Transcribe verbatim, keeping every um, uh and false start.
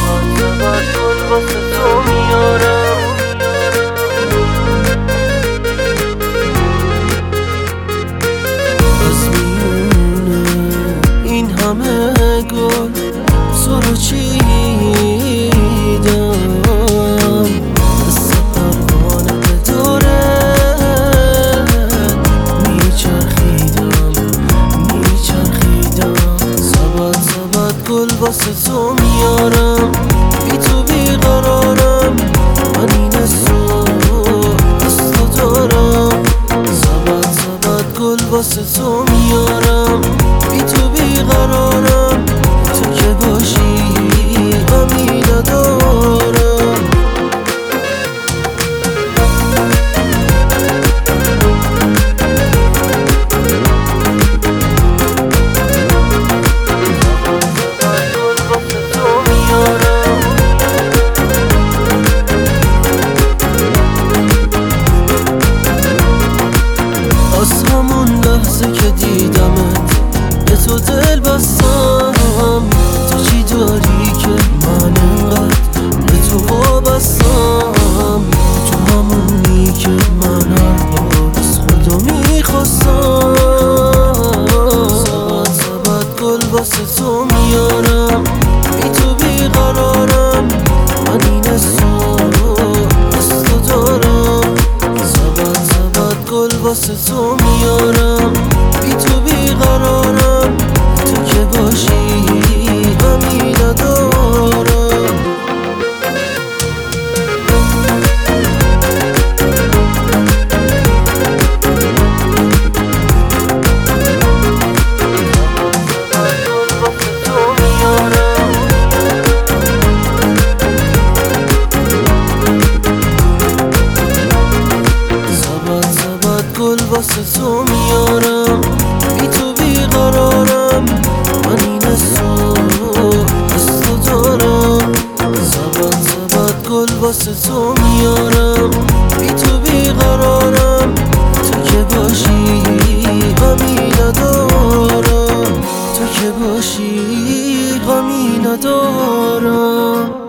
سبت گل واسه تو میارم. از میونه این همه گل سرو چیدم، مثل پروانه به دوره میچرخیدم میچرخیدم. سبت سبت گل واسه تو میارم، بی تو بیقرارم، من این حسو از تو دارم. سبت سبت گل واسه تو میارم، بی تو بیقرارم، تو که باشی غمی ندارم. از همون لحظه که دیدمت به تو دل بستم، تو چی داری که من انقدر به تو وابستم؟ تو همونی که من هر بار از خدا میخواستم. سبت سبت گل واسه تو میارم، بی تو بیقرارم، من این حسو از تو دارم. سبت سبت گل واسه تو میارم، بی تو بیقرارم، تو که باشی غمی ندارم. گل واسه تو میارم، بی تو بیقرارم، من این حسو از تو دارم. سبت سبت گل واسه تو میارم، بی تو بیقرارم، تو که باشی غمی ندارم، تو که باشی غمی ندارم.